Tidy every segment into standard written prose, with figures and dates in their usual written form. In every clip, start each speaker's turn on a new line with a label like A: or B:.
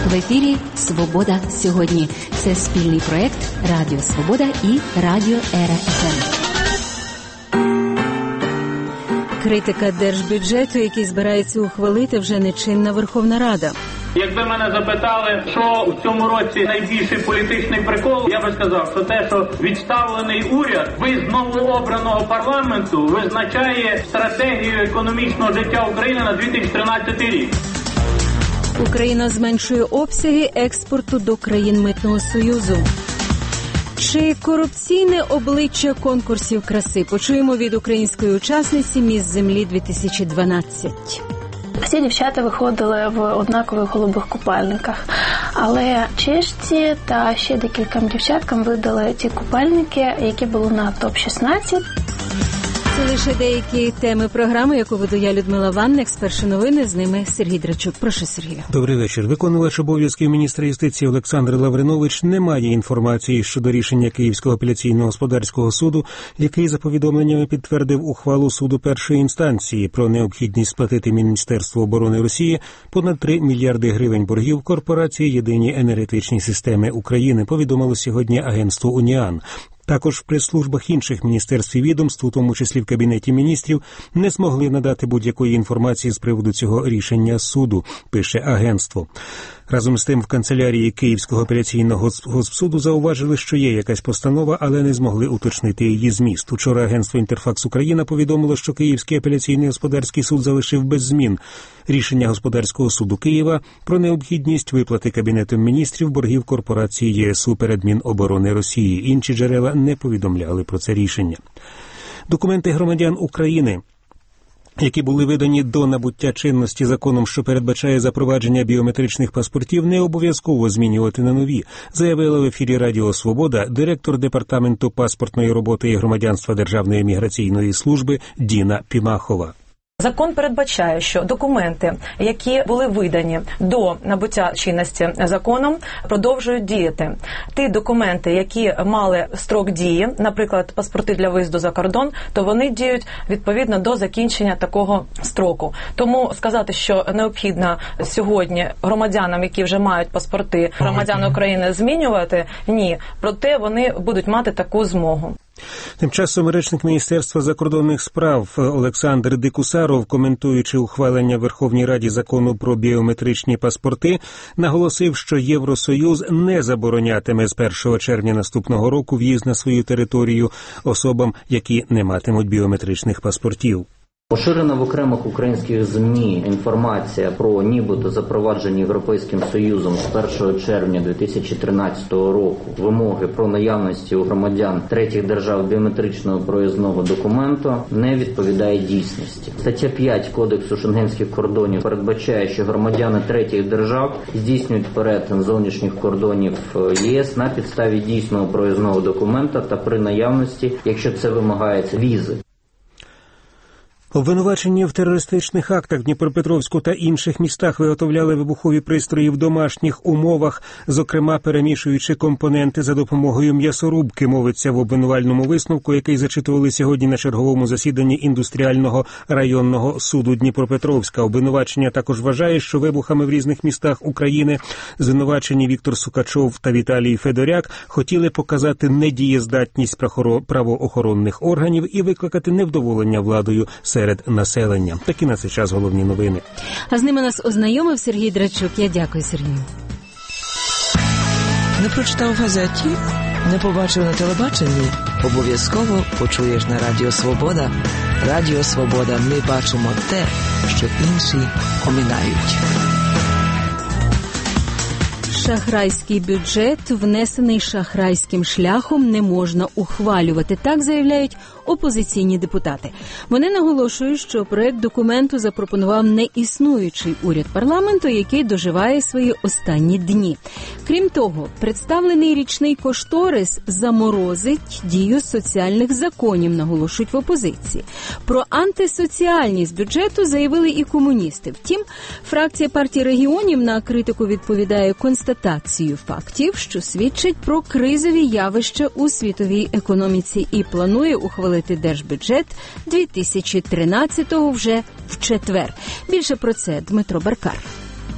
A: В ефірі «Свобода сьогодні». Це спільний проєкт Радіо Свобода і Радіо РФМ. Критика держбюджету, який збирається ухвалити вже нечинна Верховна Рада.
B: Якби мене запитали, що в цьому році найбільший політичний прикол, я би сказав, що те, що відставлений уряд без новообраного парламенту визначає стратегію економічного життя України на 2013 рік.
A: Україна зменшує обсяги експорту до країн Митного Союзу. Чи корупційне обличчя конкурсів краси? Почуємо від української учасниці «Міс Землі-2012».
C: Всі дівчата виходили в однакових голубих купальниках, але чешці та ще декільком дівчаткам видали ті купальники, які були на топ-16.
A: Це лише деякі теми програми, яку веду я, Людмила Ванник. Спершу новини, з ними Сергій Драчук. Прошу, Сергію.
D: Добрий вечір. Виконувач обов'язків міністра юстиції Олександр Лавринович не має інформації щодо рішення Київського апеляційного господарського суду, який за повідомленнями підтвердив ухвалу суду першої інстанції про необхідність сплатити Міністерству оборони Росії понад 3 мільярди гривень боргів корпорації «Єдині енергетичні системи України», повідомило сьогодні агентство «Уніан». Також в прес-службах інших міністерств і відомств, у тому числі в Кабінеті міністрів, не змогли надати будь-якої інформації з приводу цього рішення суду, пише агентство. Разом з тим, в канцелярії Київського апеляційного госпсуду зауважили, що є якась постанова, але не змогли уточнити її зміст. Учора агентство «Інтерфакс Україна» повідомило, що Київський апеляційний господарський суд залишив без змін рішення Господарського суду Києва про необхідність виплати Кабінетом міністрів боргів корпорації ЄСУ перед Міноборони Росії. Інші джерела не повідомляли про це рішення. Документи громадян України, які були видані до набуття чинності законом, що передбачає запровадження біометричних паспортів, не обов'язково змінювати на нові, заявила в ефірі Радіо Свобода директор Департаменту паспортної роботи і громадянства Державної міграційної служби Діна Пімахова.
E: Закон передбачає, що документи, які були видані до набуття чинності законом, продовжують діяти. Ті документи, які мали строк дії, наприклад, паспорти для виїзду за кордон, то вони діють відповідно до закінчення такого строку. Тому сказати, що необхідно сьогодні громадянам, які вже мають паспорти громадян України, змінювати, ні. Проте вони будуть мати таку змогу.
D: Тим часом речник Міністерства закордонних справ Олександр Дикусаров, коментуючи ухвалення в Верховній Раді закону про біометричні паспорти, наголосив, що Євросоюз не заборонятиме з 1 червня наступного року в'їзд на свою територію особам, які не матимуть біометричних паспортів.
F: Поширена в окремих українських ЗМІ інформація про нібито запровадження Європейським Союзом з 1 червня 2013 року вимоги про наявності у громадян третіх держав біометричного проїзного документу не відповідає дійсності. Стаття 5 Кодексу шенгенських кордонів передбачає, що громадяни третіх держав здійснюють перетин зовнішніх кордонів ЄС на підставі дійсного проїзного документа та при наявності, якщо це вимагається, візи.
D: Обвинувачені в терористичних актах в Дніпропетровську та інших містах виготовляли вибухові пристрої в домашніх умовах, зокрема перемішуючи компоненти за допомогою м'ясорубки, мовиться в обвинувальному висновку, який зачитували сьогодні на черговому засіданні індустріального районного суду Дніпропетровська. Обвинувачення також вважає, що вибухами в різних містах України звинувачені Віктор Сукачов та Віталій Федоряк хотіли показати недієздатність правоохоронних органів і викликати невдоволення владою серед населення. Такі на цей час головні новини.
A: А з ними нас ознайомив Сергій Драчук. Я дякую, Сергію.
G: Не прочитав в газеті? Не побачив на телебаченні? Обов'язково почуєш на Радіо Свобода. Радіо Свобода. Ми бачимо те, що інші оминають.
A: Шахрайський бюджет, внесений шахрайським шляхом, не можна ухвалювати. Так заявляють опозиційні депутати. Вони наголошують, що проект документу запропонував неіснуючий уряд парламенту, який доживає свої останні дні. Крім того, представлений річний кошторис заморозить дію соціальних законів, наголошують в опозиції. Про антисоціальність бюджету заявили і комуністи. Втім, фракція партії регіонів на критику відповідає констатацією фактів, що свідчить про кризові явища у світовій економіці і планує ухвалити держбюджет 2013-го вже в четвер. Більше про це Дмитро Баркар.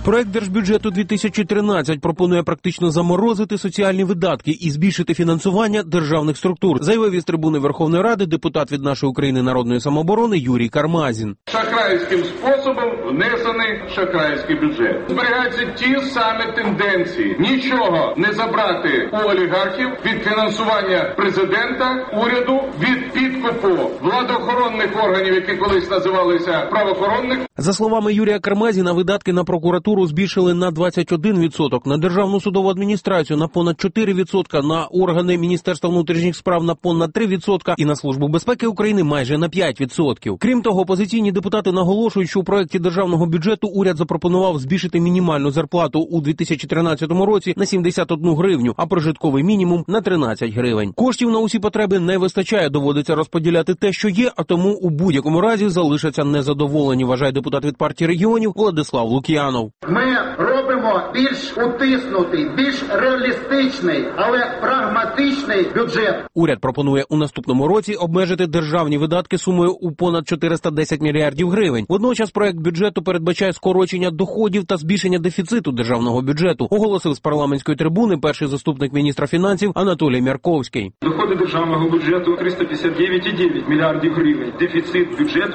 H: Проект Держбюджету 2013 пропонує практично заморозити соціальні видатки і збільшити фінансування державних структур, заявив із трибуни Верховної Ради депутат від «Нашої України» народної самооборони Юрій Кармазін.
I: Шахрайським способом внесений шахрайський бюджет. Зберігаються ті самі тенденції. Нічого не забрати у олігархів від фінансування президента, уряду, від підкупу владоохоронних органів, які колись називалися правоохоронних.
H: За словами Юрія Кармазіна, видатки на прокуратуру збільшили на 21%, на Державну судову адміністрацію на понад 4%, на органи Міністерства внутрішніх справ на понад 3% і на Службу безпеки України майже на 5%. Крім того, опозиційні депутати наголошують, що у проекті державного бюджету уряд запропонував збільшити мінімальну зарплату у 2013 році на 71 гривню, а прожитковий мінімум на 13 гривень. Коштів на усі потреби не вистачає, доводиться розподіляти те, що є, а тому у будь-якому разі залишаться незадоволені, вважає депутат від партії регіонів Владислав Лук'янов.
J: Ми робимо більш утиснутий, більш реалістичний, але прагматичний бюджет.
H: Уряд пропонує у наступному році обмежити державні видатки сумою у понад 410 мільярдів гривень. Водночас проект бюджету передбачає скорочення доходів та збільшення дефіциту державного бюджету, оголосив з парламентської трибуни перший заступник міністра фінансів Анатолій Мярковський.
K: Доходи державного бюджету 359,9 мільярдів гривень. Дефіцит бюджету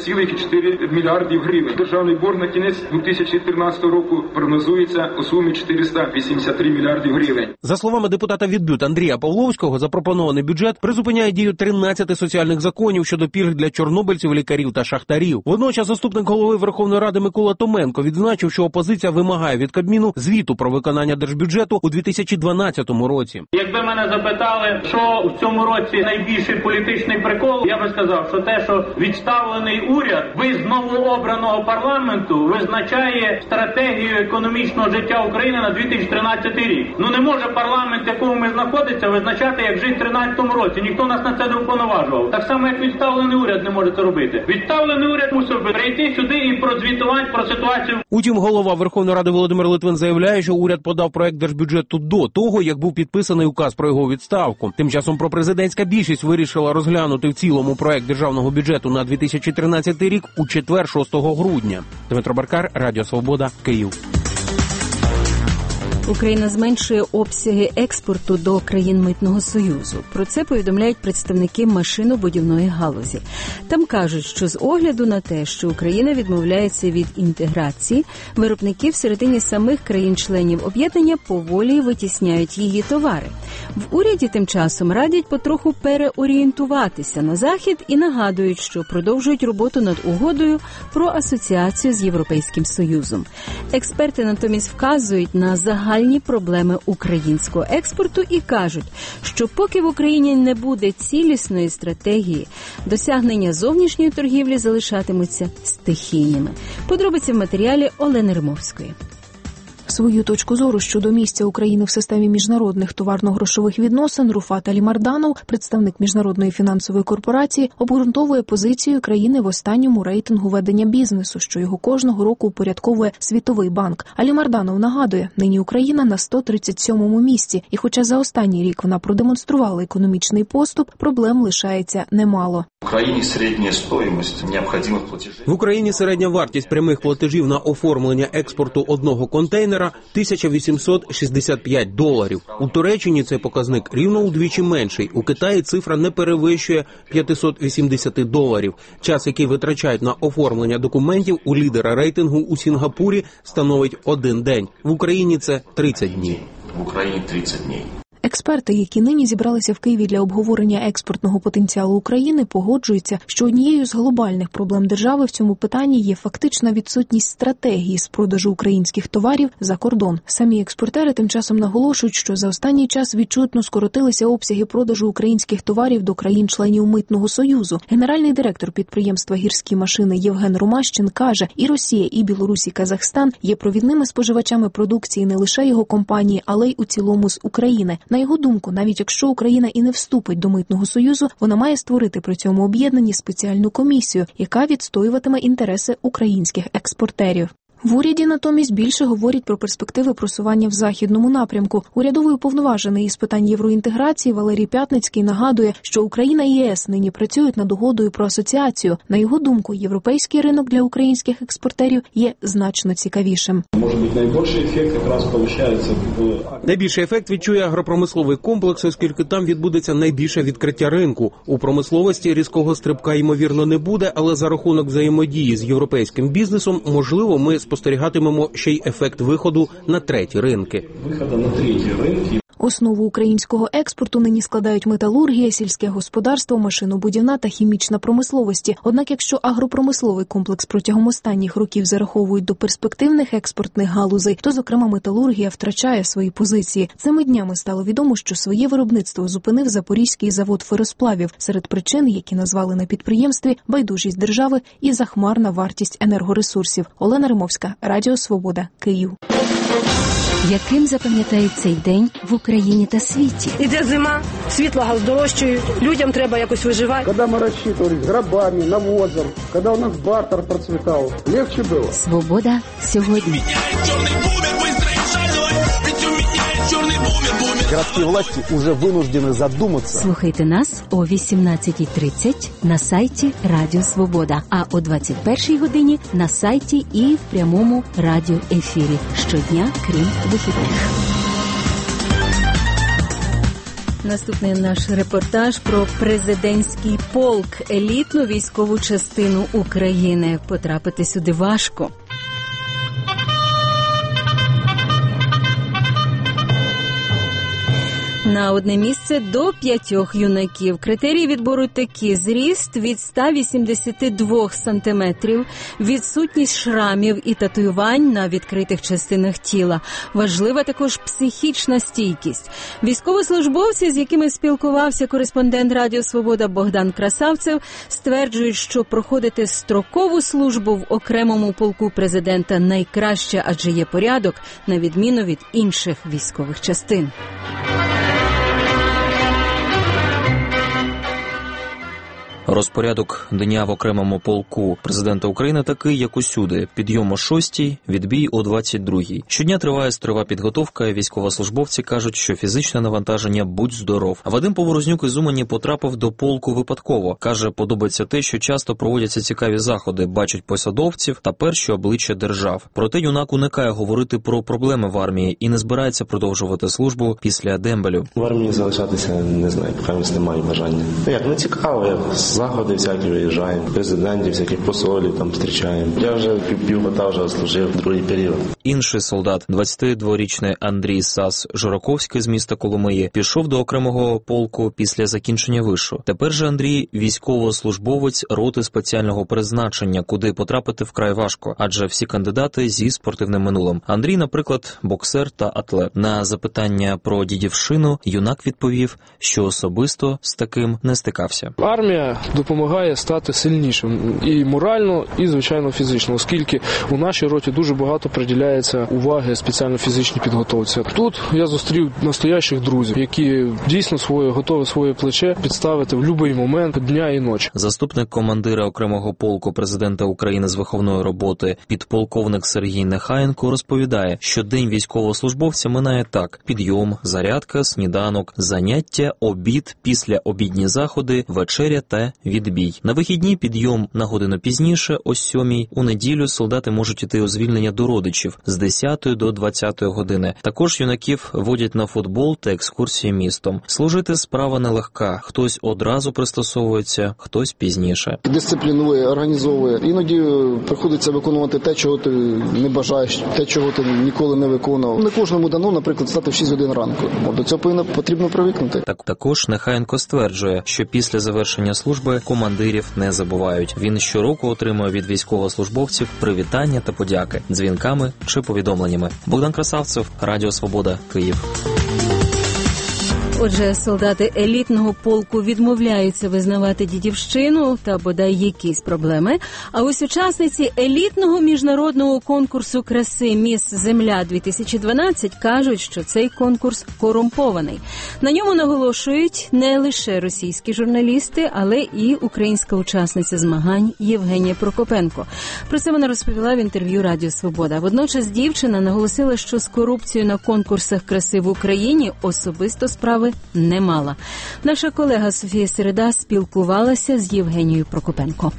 K: 50,4 мільярдів гривень. Державний борг на кінець 2014 року прогнозується у сумі 483 мільярдів гривень.
H: За словами депутата від БЮТ Андрія Павловського, запропонований бюджет призупиняє дію 13 соціальних законів щодо пільг для чорнобильців, лікарів та шахтарів. Водночас заступник голови Верховної Ради Микола Томенко відзначив, що опозиція вимагає від Кабміну звіту про виконання держбюджету у 2012 році.
B: Якби мене запитали, що в цьому році найбільший політичний прикол, я би сказав, що те, що відставлений уряд без новообраного парламенту визначає стратегію економічного життя України на 2013 рік. Ну не може парламент, в якому ми знаходимося, визначати, як жити в 2013 році. Ніхто нас на це не уповноважував. Так само, як відставлений уряд не може це робити. Відставлений уряд мусив би прийти сюди і прозвітувати про ситуацію.
H: Утім, голова Верховної Ради Володимир Литвин заявляє, що уряд подав проект держбюджету до того, як був підписаний указ про його відставку. Тим часом пропрезидентська більшість вирішила розглянути в цілому проект державного бюджету на 2013 рік у четвер, 6 грудня. Дмитро Баркар, Радіо Свобода, Київ.
A: Україна зменшує обсяги експорту до країн Митного Союзу. Про це повідомляють представники машинобудівної галузі. Там кажуть, що з огляду на те, що Україна відмовляється від інтеграції, виробники всередині самих країн-членів об'єднання поволі витісняють її товари. В уряді тим часом радять потроху переорієнтуватися на Захід і нагадують, що продовжують роботу над угодою про асоціацію з Європейським Союзом. Експерти натомість вказують на загальні проблеми українського експорту і кажуть, що поки в Україні не буде цілісної стратегії, досягнення зовнішньої торгівлі залишатимуться стихійними. Подробиці в матеріалі Олени Римовської.
L: Свою точку зору щодо місця України в системі міжнародних товарно-грошових відносин Руфат Алімарданов, представник Міжнародної фінансової корпорації, обґрунтовує позицію країни в останньому рейтингу ведення бізнесу, що його кожного року упорядковує Світовий банк. Алімарданов нагадує, нині Україна на 137-му місці, і хоча за останній рік вона продемонструвала економічний поступ, проблем лишається немало.
H: В Україні середня вартість прямих платежів на оформлення експорту одного контейнера $1865. У Туреччині цей показник рівно удвічі менший. У Китаї цифра не перевищує $580. Час, який витрачають на оформлення документів у лідера рейтингу у Сінгапурі, становить 1 день. В Україні це 30 днів.
L: Експерти, які нині зібралися в Києві для обговорення експортного потенціалу України, погоджуються, що однією з глобальних проблем держави в цьому питанні є фактична відсутність стратегії з продажу українських товарів за кордон. Самі експортери тим часом наголошують, що за останній час відчутно скоротилися обсяги продажу українських товарів до країн-членів Митного Союзу. Генеральний директор підприємства «Гірські машини» Євген Ромащин каже, і Росія, і Білорусь, і Казахстан є провідними споживачами продукції не лише його компанії, але й у цілому з України. На його думку, навіть якщо Україна і не вступить до Митного Союзу, вона має створити при цьому об'єднанні спеціальну комісію, яка відстоюватиме інтереси українських експортерів. В уряді натомість більше говорять про перспективи просування в західному напрямку. Урядовий уповноважений із питань євроінтеграції Валерій Пятницький нагадує, що Україна і ЄС нині працюють над угодою про асоціацію. На його думку, європейський ринок для українських експортерів є значно цікавішим.
M: Може бути, найбільший ефект якраз виходить
H: Найбільший ефект відчує агропромисловий комплекс, оскільки там відбудеться найбільше відкриття ринку. У промисловості різкого стрибка, ймовірно, не буде, але за рахунок взаємодії з європейським бізнесом, можливо, ми спостерігатимемо ще й ефект виходу на треті ринки.
M: Виходу на треті ринки.
L: Основу українського експорту нині складають металургія, сільське господарство, машинобудівна та хімічна промисловості. Однак, якщо агропромисловий комплекс протягом останніх років зараховують до перспективних експортних галузей, то, зокрема, металургія втрачає свої позиції. Цими днями стало відомо, що своє виробництво зупинив Запорізький завод феросплавів. Серед причин, які назвали на підприємстві, байдужість держави і захмарна вартість енергоресурсів. Олена Римовська, Радіо Свобода, Київ.
A: Яким запам'ятають цей день в Україні та світі?
N: Іде зима, світло газ дорожчає, людям треба якось виживати.
O: Коли ми розчитували грабами, навозом, коли у нас бартер процвітав, легше було.
A: Свобода сьогодні.
P: Городские власти уже вынуждены задуматься.
A: Слухайте нас о 18:30 на сайті Радіо Свобода, а о 21:00 годині на сайті і в прямому радіоефірі. Щодня, крім вихідних. Наступний наш репортаж про президентський полк, елітну військову частину України. Потрапити сюди важко. На одне місце до 5 юнаків. Критерії відбору такі: зріст від 182 сантиметрів, відсутність шрамів і татуювань на відкритих частинах тіла. Важлива також психічна стійкість. Військовослужбовці, з якими спілкувався кореспондент Радіо Свобода Богдан Красавцев, стверджують, що проходити строкову службу в окремому полку президента найкраще, адже є порядок, на відміну від інших військових частин.
Q: Розпорядок дня в окремому полку президента України такий, як усюди. Підйом о 6:00, відбій о 22:00. Щодня триває стройова підготовка, військовослужбовці кажуть, що фізичне навантаження будь здоров. Вадим Поворознюк із Умані потрапив до полку випадково. Каже, подобається те, що часто проводяться цікаві заходи, бачать посадовців та перші обличчя держав. Проте юнак уникає говорити про проблеми в армії і не збирається продовжувати службу після дембелю.
R: В армії залишатися, не знаю, поки немає бажання. Як, не цікаво, як заходи всякі виїжджаємо, президентів, всяких посолів там зустрічаємо. Я вже півгода вже служив другий період.
Q: Інший солдат, 22-річний Андрій Сас Жураковський з міста Коломиї, пішов до окремого полку після закінчення вишу. Тепер же Андрій – військовослужбовець роти спеціального призначення, куди потрапити вкрай важко, адже всі кандидати зі спортивним минулим. Андрій, наприклад, боксер та атлет. На запитання про дідівщину юнак відповів, що особисто з таким не стикався.
M: Армія допомагає стати сильнішим і морально, і, звичайно, фізично, оскільки у нашій роті дуже багато приділяється уваги спеціально-фізичній підготовці. Тут я зустрів настоящих друзів, які дійсно готові своє плече підставити в будь-який момент дня і ночі.
Q: Заступник командира окремого полку президента України з виховної роботи, підполковник Сергій Нехаєнко, розповідає, що день військовослужбовця минає так: підйом, зарядка, сніданок, заняття, обід, післяобідні заходи, вечеря та відбій. На вихідні підйом на годину пізніше, о 7:00. У неділю солдати можуть іти у звільнення до родичів з 10 до 20 години. Також юнаків водять на футбол та екскурсії містом. Служити справа нелегка. Хтось одразу пристосовується, хтось пізніше.
O: Дисциплінує, організовує. Іноді приходиться виконувати те, чого ти не бажаєш, те, чого ти ніколи не виконував. Не кожному дано, наприклад, стати в 6 годин ранку. До цього потрібно привикнути.
Q: Також Нехаєнко стверджує, що після завершення служби командирів не забувають. Він щороку отримує від військовослужбовців привітання та подяки дзвінками чи повідомленнями. Богдан Красавцев, Радіо Свобода, Київ.
A: Отже, солдати елітного полку відмовляються визнавати дідівщину та бодай якісь проблеми. А ось учасниці елітного міжнародного конкурсу краси «Міс Земля-2012» кажуть, що цей конкурс корумпований. На ньому наголошують не лише російські журналісти, але і українська учасниця змагань Євгенія Прокопенко. Про це вона розповіла в інтерв'ю Радіо Свобода. Водночас дівчина наголосила, що з корупцією на конкурсах краси в Україні особисто справи не мала. Наша колега Софія Середа спілкувалася з Євгенією Прокопенко.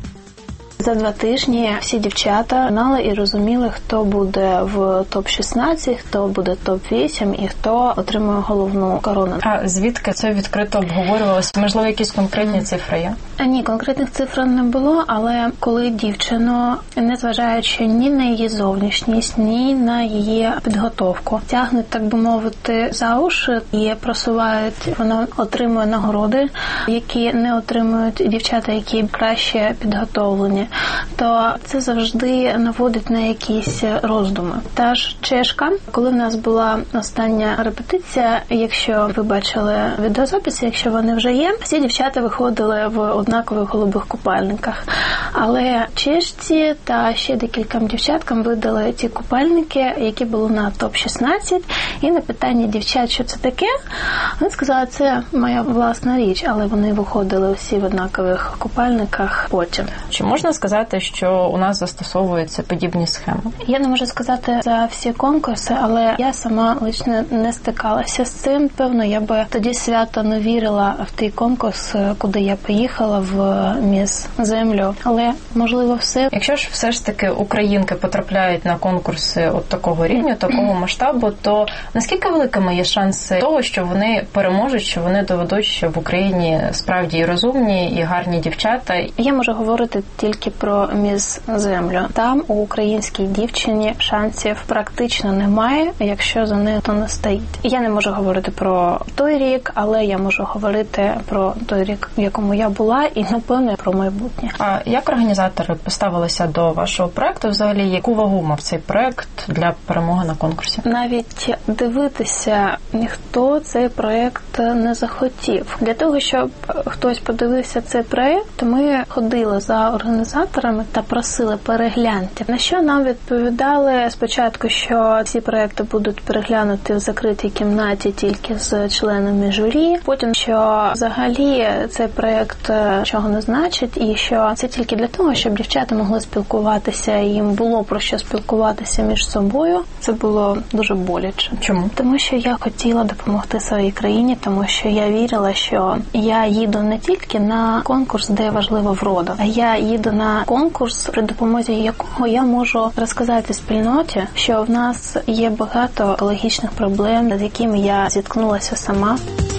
C: За 2 тижні всі дівчата знали і розуміли, хто буде в топ-16, хто буде топ-8 і хто отримує головну корону.
S: А звідки це відкрито обговорювалося? Можливо, якісь конкретні цифри є?
C: Ні, конкретних цифр не було, але коли дівчину, незважаючи ні на її зовнішність, ні на її підготовку, тягнуть, так би мовити, за уші і просувають, вона отримує нагороди, які не отримують дівчата, які краще підготовлені, то це завжди наводить на якісь роздуми. Та ж чешка, коли в нас була остання репетиція, якщо ви бачили відеозаписи, якщо вони вже є, всі дівчата виходили в однакових голубих купальниках. Але чешці та ще декільком дівчаткам видали ті купальники, які були на топ-16, і на питання дівчат, що це таке, вони сказали, це моя власна річ, але вони виходили всі в однакових купальниках потім.
S: Чи можна сказати, що у нас застосовуються подібні схеми?
C: Я не можу сказати за всі конкурси, але я сама лично не стикалася з цим. Певно, я би тоді свято не вірила в той конкурс, куди я поїхала в «Міс Землю». Але, можливо, все.
S: Якщо ж все ж таки українки потрапляють на конкурси от такого рівня, такого масштабу, то наскільки великими є шанси того, що вони переможуть, що вони доведуть, що в Україні справді і розумні, і гарні дівчата?
C: Я можу говорити тільки про «Міс Землю». Там у українській дівчині шансів практично немає, якщо за нею то не стоїть. Я не можу говорити про той рік, але я можу говорити про той рік, в якому я була, і, напевно, про майбутнє.
S: А як організатори поставилися до вашого проекту? Взагалі, яку вагу мав цей проект для перемоги на конкурсі?
C: Навіть дивитися ніхто цей проект не захотів. Для того, щоб хтось подивився цей проект, ми ходили за організаторами та просили перегляньте. На що нам відповідали спочатку, що ці проекти будуть переглянути в закритій кімнаті тільки з членами журі. Потім, що взагалі цей проект чого не значить і що це тільки для того, щоб дівчата могли спілкуватися, і їм було про що спілкуватися між собою. Це було дуже боляче.
S: Чому?
C: Тому що я хотіла допомогти своїй країні, тому що я вірила, що я їду не тільки на конкурс, де важлива врода, а я їду на конкурс, при допомозі якого я можу розказати спільноті, що в нас є багато екологічних проблем, з якими я зіткнулася сама.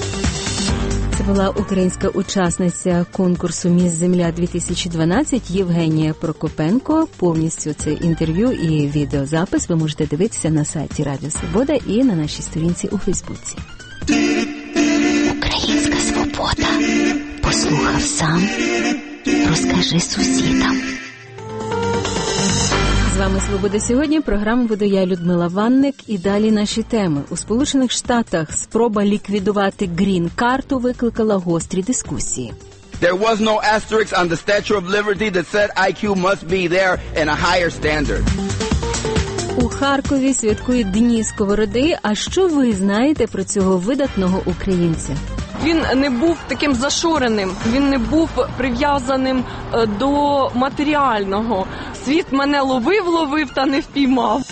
A: Це була українська учасниця конкурсу «Міс Земля-2012» Євгенія Прокопенко. Повністю це інтерв'ю і відеозапис ви можете дивитися на сайті Радіо Свобода і на нашій сторінці у Фейсбуці.
T: Українська свобода. Послухав сам. Розкажи сусідам.
A: З вами «Свобода сьогодні». Програму веду я, Людмила Ванник. І далі наші теми. У Сполучених Штатах спроба ліквідувати грін-карту викликала гострі дискусії.
U: There was no asterisk on the Statue of Liberty that said IQ must be there and a higher standard.
A: У Харкові святкують Дні Сковороди. А що ви знаєте про цього видатного українця?
V: Він не був таким зашореним, він не був прив'язаним до матеріального. Світ мене ловив та не впіймав.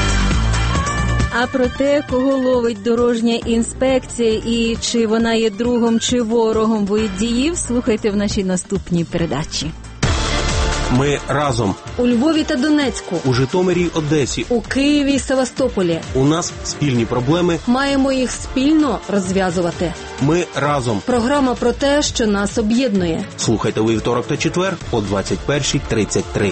A: А про те, кого ловить дорожня інспекція і чи вона є другом чи ворогом водіїв, слухайте в нашій наступній передачі.
H: Ми разом.
V: У Львові та Донецьку.
H: У Житомирі й Одесі.
V: У Києві й Севастополі.
H: У нас спільні проблеми.
V: Маємо їх спільно розв'язувати.
H: Ми разом.
V: Програма про те, що нас об'єднує.
H: Слухайте у вівторок та четвер о 21:33.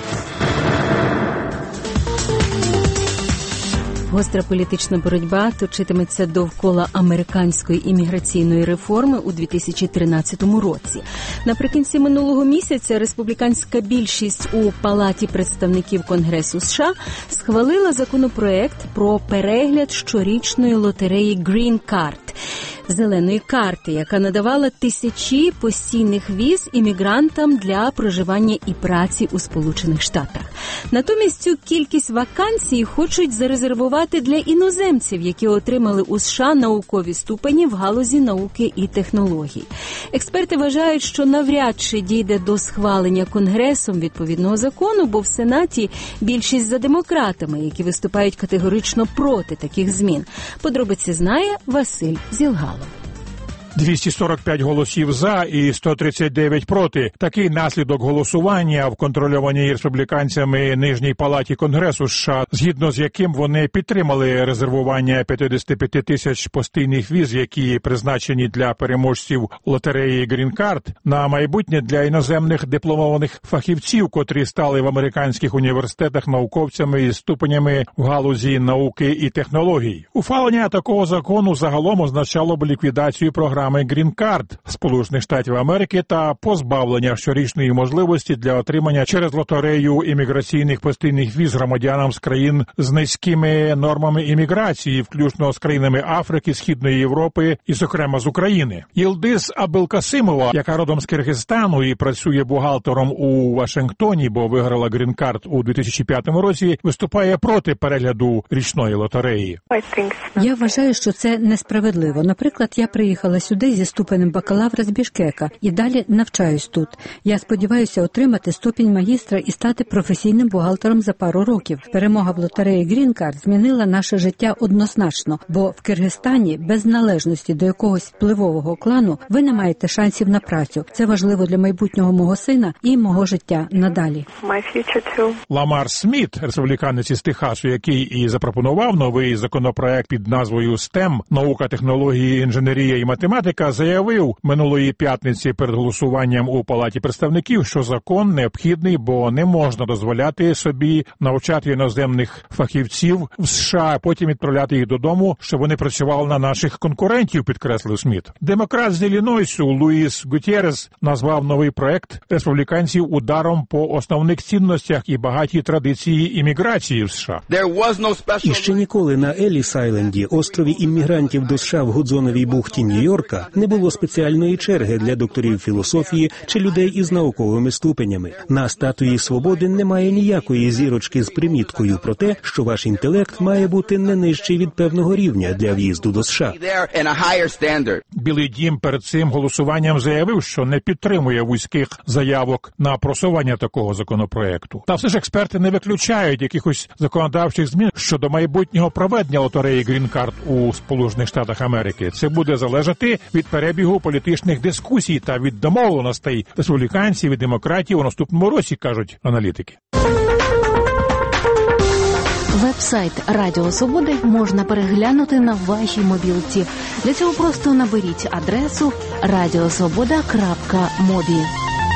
A: Гостра політична боротьба точитиметься довкола американської імміграційної реформи у 2013 році. Наприкінці минулого місяця республіканська більшість у Палаті представників Конгресу США схвалила законопроект про перегляд щорічної лотереї Green Card. зеленої карти, яка надавала тисячі постійних віз іммігрантам для проживання і праці у Сполучених Штатах. Натомість цю кількість вакансій хочуть зарезервувати для іноземців, які отримали у США наукові ступені в галузі науки і технологій. Експерти вважають, що навряд чи дійде до схвалення Конгресом відповідного закону, бо в Сенаті більшість за демократами, які виступають категорично проти таких змін. Подробиці знає Василь Зілгалов.
E: 245 голосів «за» і 139 «проти». Такий наслідок голосування в контрольованій республіканцями Нижній палаті Конгресу США, згідно з яким вони підтримали резервування 55 тисяч постійних віз, які призначені для переможців лотереї Green Card, на майбутнє для іноземних дипломованих фахівців, котрі стали в американських університетах науковцями із ступенями в галузі науки і технологій. Ухвалення такого закону загалом означало б ліквідацію програми Green Card Сполучених Штатів Америки та позбавлення щорічної можливості для отримання через лотерею імміграційних постійних віз громадянам з країн з низькими нормами імміграції, включно з країнами Африки, Східної Європи і, зокрема, з України. Єлдис Абелкасимова, яка родом з Киргизстану і працює бухгалтером у Вашингтоні, бо виграла Green Card у 2005 році, виступає проти перегляду річної лотереї.
F: Я вважаю, що це несправедливо. Наприклад, я приїхала сюди зі ступенем бакалавра з Бішкека і далі навчаюсь тут. Я сподіваюся отримати ступінь магістра і стати професійним бухгалтером за пару років. Перемога в лотереї Green Card змінила наше життя однозначно, бо в Киргизстані без належності до якогось впливового клану ви не маєте шансів на працю. Це важливо для майбутнього мого сина і мого життя надалі.
E: Ламар Сміт, республіканець із Техасу, який і запропонував новий законопроект під назвою STEM – наука, технології, інженерія і математика, заявив минулої п'ятниці перед голосуванням у Палаті представників, що закон необхідний, бо не можна дозволяти собі навчати іноземних фахівців в США, а потім відправляти їх додому, щоб вони працювали на наших конкурентів, підкреслив Сміт. Демократ з Іллінойсу Луїс Гутєрес назвав новий проект республіканців ударом по основних цінностях і багатій традиції імміграції в США.
D: І ще ніколи на Еліс-Айленді, острові іммігрантів до США в Гудзоновій бухті Нью-Йорка, не було спеціальної черги для докторів філософії чи людей із науковими ступенями. На статуї свободи немає ніякої зірочки з приміткою про те, що ваш інтелект має бути не нижчий від певного рівня для в'їзду до США.
E: Білий дім перед цим голосуванням заявив, що не підтримує вузьких заявок на просування такого законопроекту. Та все ж експерти не виключають якихось законодавчих змін щодо майбутнього проведення лотереї Green Card у Сполучених Штатах Америки. Це буде залежати від перебігу політичних дискусій та від домовленостей республіканців і демократів у наступному році, кажуть аналітики.
T: Веб-сайт Радіо Свободи можна переглянути на вашій мобілці. Для цього просто наберіть адресу radiosvoboda.mobi.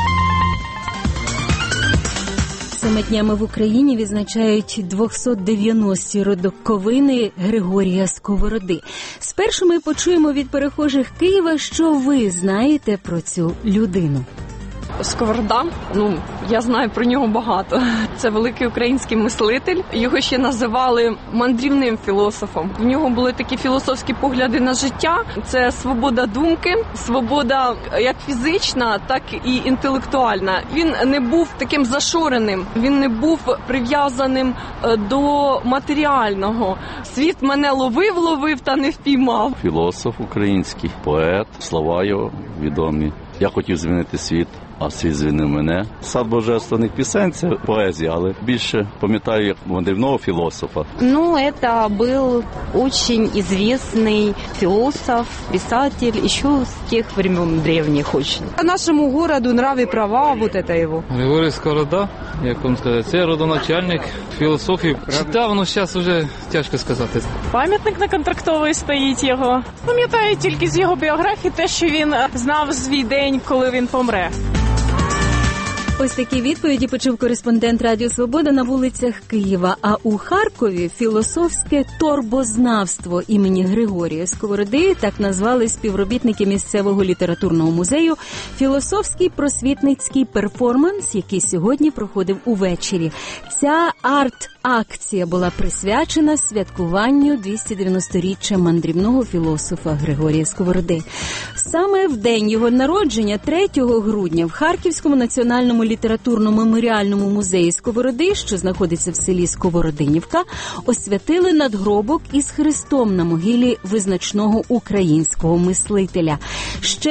A: Цими днями в Україні відзначають 290-ті роковини Григорія Сковороди. Спершу ми почуємо від перехожих Києва, що ви знаєте про цю людину.
V: Сковорода, я знаю про нього багато. Це великий український мислитель. Його ще називали мандрівним філософом. В нього були такі філософські погляди на життя. Це свобода думки, свобода як фізична, так і інтелектуальна. Він не був таким зашореним, він не був прив'язаним до матеріального. Світ мене ловив та не впіймав.
W: Філософ український, поет, слова його відомі. Я хотів змінити світ, а світ змінив мене. Сад божественних пісень – це поезія, але більше пам'ятаю як мандрівного філософа.
X: Это был очень известный философ, писатель, еще с тех времен древних очень.
N: Нашему городу нравы права, вот это его.
Y: Григорій Сковорода, як вам сказати, це родоначальник філософії. Читав, але зараз вже тяжко сказати.
V: Пам'ятник на Контрактовій стоїть його. Пам'ятаю тільки з його біографії те, що він знав свій день, коли він помре.
A: Ось такі відповіді почув кореспондент Радіо Свобода на вулицях Києва. А у Харкові філософське торбознавство імені Григорія Сковороди, так назвали співробітники місцевого літературного музею, філософський просвітницький перформанс, який сьогодні проходив увечері. Ця арт-акція була присвячена святкуванню 290-річчя мандрівного філософа Григорія Сковороди. Саме в день його народження, 3 грудня, в Харківському національному літературно-меморіальному музеї Сковороди, що знаходиться в селі Сковородинівка, освятили надгробок із хрестом на могилі визначного українського мислителя. Ще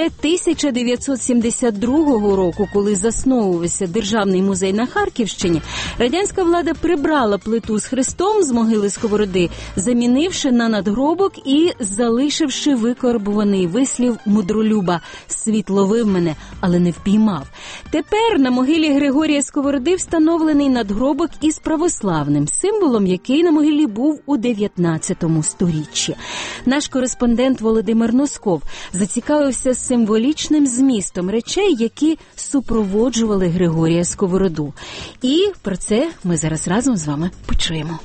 A: 1972 року, коли засновувався Державний музей на Харківщині, радянська влада прибрала плиту з хрестом з могили Сковороди, замінивши на надгробок і залишивши викарбуваний вислів мудролюба «Світ ловив мене, але не впіймав». Тепер на могилі Григорія Сковороди встановлений надгробок із православним символом, який на могилі був у 19 сторіччі. Наш кореспондент Володимир Носков зацікавився символічним змістом речей, які супроводжували Григорія Сковороду. І про це ми зараз разом з вами почуємо.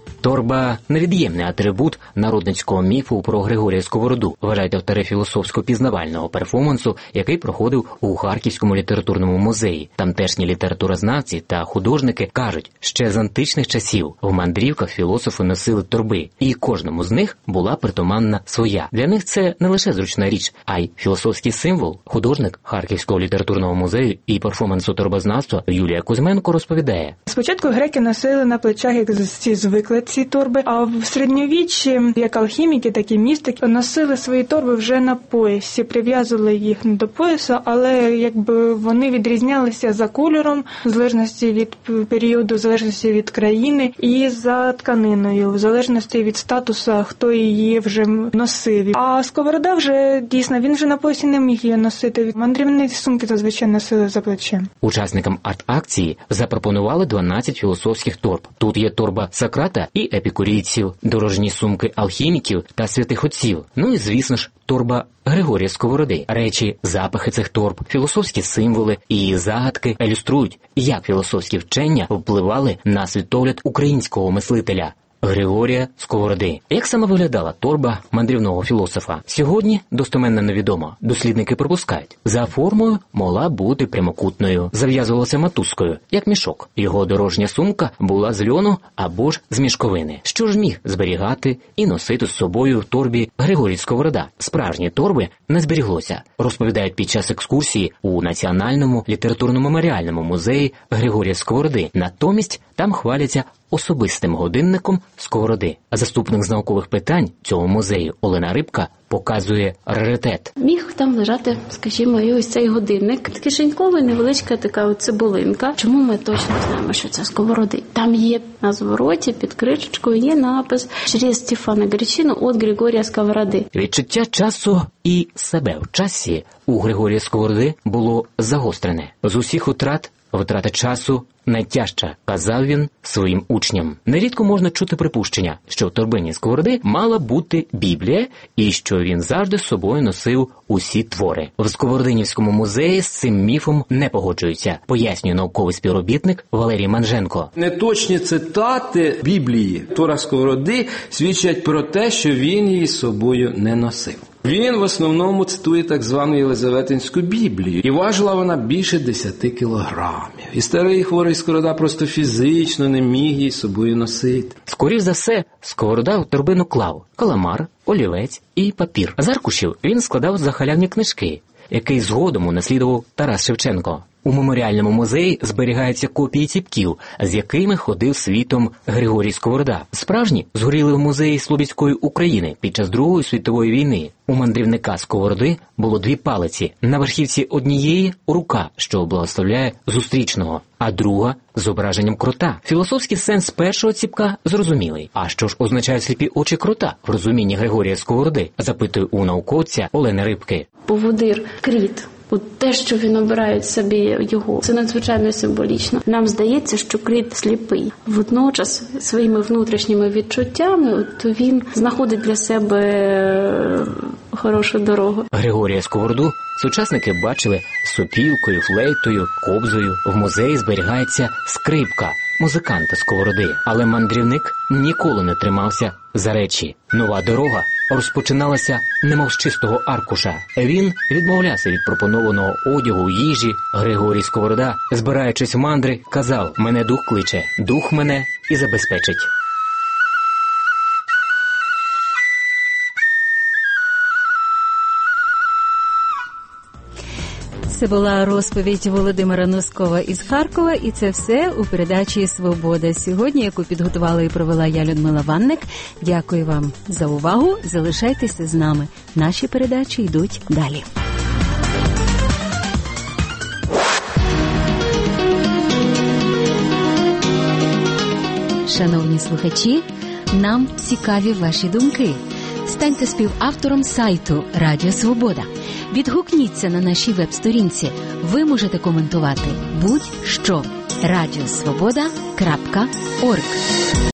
B: Торба – невід'ємний атрибут народницького міфу про Григорія Сковороду, вважають автори філософсько-пізнавального перформансу, який проходив у Харківському літературному музеї. Тамтешні літературознавці та художники кажуть, ще з античних часів в мандрівках філософи носили торби, і кожному з них була притаманна своя. Для них це не лише зручна річ, а й філософський символ. Художник Харківського літературного музею і перформансу торбознавства Юлія Кузьменко розповідає.
G: Спочатку греки носили на плечах, як всі звикли, ці торби, а в середньовіччі, як алхіміки, так і містики, носили свої торби вже на поясі, прив'язували їх до пояса, але якби вони відрізнялися за кольором, в залежності від періоду, в залежності від країни і за тканиною, в залежності від статусу, хто її вже носив. А Сковорода вже, дійсно, він вже на поясі не міг її носити. Мандрівні сумки зазвичай носили за плечем.
B: Учасникам арт-акції запропонували 12 філософських торб. Тут є торба Сократа і епікурійців, дорожні сумки алхіміків та святих отців. Ну і, звісно ж, торба Григорія Сковороди. Речі, запахи цих торб, філософські символи і загадки ілюструють, як філософські вчення впливали на світогляд українського мислителя Григорія Сковороди. Як саме виглядала торба мандрівного філософа? Сьогодні достеменно невідомо. Дослідники припускають. За формою могла бути прямокутною. Зав'язувалася мотузкою, як мішок. Його дорожня сумка була з льону або ж з мішковини. Що ж міг зберігати і носити з собою в торбі Григорій Сковорода? Справжні торби не зберіглося, розповідають під час екскурсії у Національному літературно-меморіальному музеї Григорія Сковороди. Натомість там хваляться особистим годинником Сковороди. А заступник з наукових питань цього музею Олена Рибка показує раритет.
I: Міг там лежати, скажімо, і ось цей годинник. Кишеньковий, невеличка така цибулинка. Чому ми точно знаємо, що це Сковороди? Там є на звороті, під кришечкою, є напис «Через Стефана Гречину від Григорія Сковороди».
B: Відчуття часу і себе в часі у Григорія Сковороди було загострене. З усіх витрата часу найтяжча, казав він своїм учням. Нерідко можна чути припущення, що в торбині Сковороди мала бути Біблія і що він завжди з собою носив усі твори. В Сковородинівському музеї з цим міфом не погоджуються, пояснює науковий співробітник Валерій Манженко.
J: Неточні цитати Біблії Тора Сковороди свідчать про те, що він її з собою не носив. Він в основному цитує так звану Єлизаветинську Біблію, і важила вона більше 10 кілограмів. І старий хворий Сковорода просто фізично не міг її з собою носити.
B: Скоріше за все, Сковорода в торбину клав каламар, олівець і папір. З аркушів він складав захалявні книжки, який згодом унаслідував Тарас Шевченко. У меморіальному музеї зберігаються копії ціпків, з якими ходив світом Григорій Сковорода. Справжні згоріли в музеї Слобідської України під час Другої світової війни. У мандрівника Сковороди було 2 палиці. На верхівці однієї – рука, що благословляє зустрічного, а друга – з зображенням крота. Філософський сенс першого ціпка зрозумілий. А що ж означають сліпі очі крота в розумінні Григорія Сковороди? Запитує у науковця Олени Рибки.
I: Поводир, кріт. От те, що він обирає собі його, це надзвичайно символічно. Нам здається, що кріт сліпий. Водночас своїми внутрішніми відчуттями він знаходить для себе хорошу дорогу.
B: Григорія Сковороду сучасники бачили з сопілкою, флейтою, кобзою. В музеї зберігається скрипка музиканта Сковороди. Але мандрівник ніколи не тримався за речі. Нова дорога розпочиналася немов з чистого аркуша. Він відмовлявся від пропонованого одягу, їжі. Григорій Сковорода, збираючись в мандри, казав: «Мене дух кличе, дух мене і забезпечить».
A: Це була розповідь Володимира Носкова із Харкова, і це все у передачі «Свобода сьогодні», яку підготувала і провела я, Людмила Ванник. Дякую вам за увагу. Залишайтеся з нами. Наші передачі йдуть далі. Шановні слухачі, нам цікаві ваші думки. Станьте співавтором сайту «Радіо Свобода». Відгукніться на нашій веб-сторінці. Ви можете коментувати будь-що. radiosvoboda.org